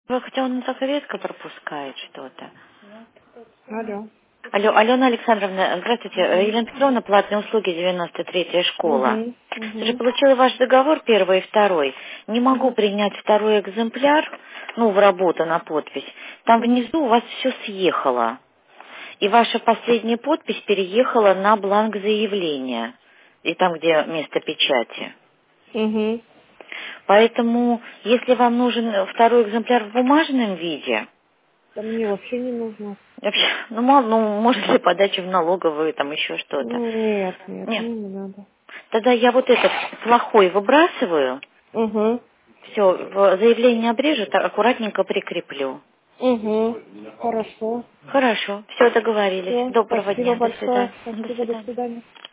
Хотя он так редко пропускает что-то. Алло. Алло, Алена Александровна, здравствуйте. Угу. Елена Петровна, платные услуги, 93-я школа. Угу. Я же Угу. получила ваш договор, первый и второй. Не могу Угу. принять второй экземпляр, в работу на подпись. Там Угу. внизу у вас все съехало. И ваша последняя подпись переехала на бланк заявления. И там, где место печати. Угу. Поэтому, если вам нужен второй экземпляр в бумажном виде, Да мне вообще не нужно. вообще, мало, может для подачи в налоговую, там еще что-то. Нет, нет, Нет, мне не надо. тогда я вот этот плохой выбрасываю, Угу. все, заявление обрежу, так аккуратненько прикреплю. Угу. Хорошо. Хорошо, все договорились. Все, Доброго спасибо дня, до большое. свидания. До Спасибо, до свидания. свидания.